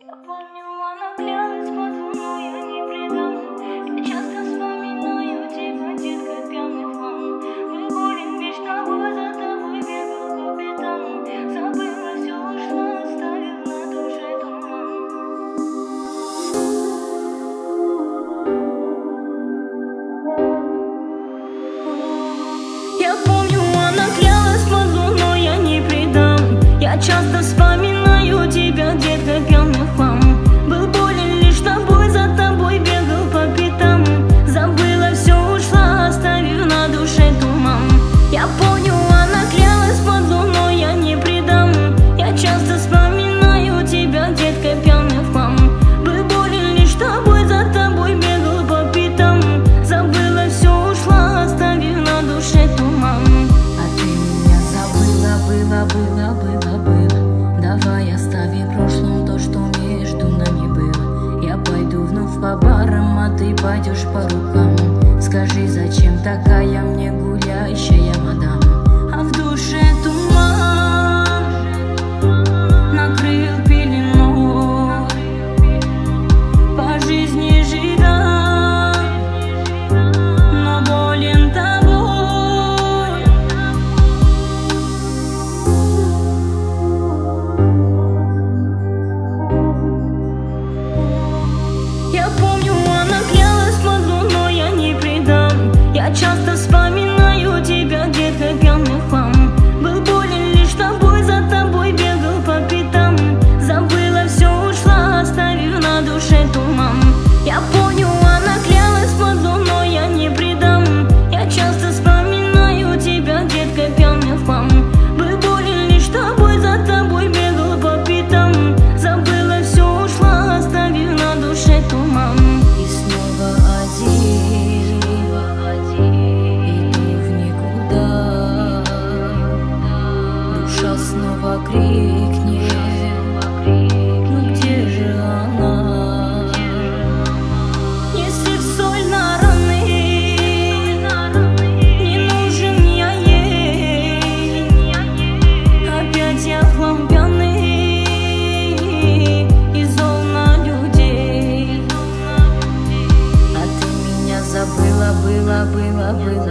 Я помню, она клялась под луной, я не предам. Я часто вспоминаю тебя, детка, пьяный фан. Мы будем лишь тобой, за тобой бегал по пятам. Забыла, все ушла, оставив на душе туман. Я помню, она клялась под луной, я не предам. Я часто вспоминаю тебя, детка, пьяный хлам. Был болен лишь тобой, за тобой бегал по пятам. Забыла, все ушла, оставив на душе туман. Я помню, она клялась под луной, я не предам. Я часто вспоминаю тебя, детка, пьяный хлам. Был болен лишь тобой, за тобой бегал по пятам. Забыла, все ушла, оставив на душе туман. А ты меня забыла, было. Давай оставим в прошлом то, что между нами было. Я пойду вновь по барам, а ты пойдешь по рукам. Скажи, зачем такая мне гуляющая мадам? А в душе туман накрыл пеленой. По жизни жила, но болен тобой. Я помню, она клялась под луной, я не предам. Я часто вспоминаю тебя, детка, пьяный хлам. Был болен лишь тобой, за тобой бегал по пятам. Забыла, все ушла, оставив на душе туман. Я помню, она клялась под луной, я не предам. Я часто вспоминаю тебя, детка, пьяный хлам. Был болен лишь тобой, за тобой бегал по пятам. Забыла, все ушла, оставив на душе туман. И снова один, иду в никуда. Душа снова крикнет, ну где же она? Если в соль на раны, не нужен я ей. Опять я хлам пьяный и зол на людей. А ты меня забыла, было.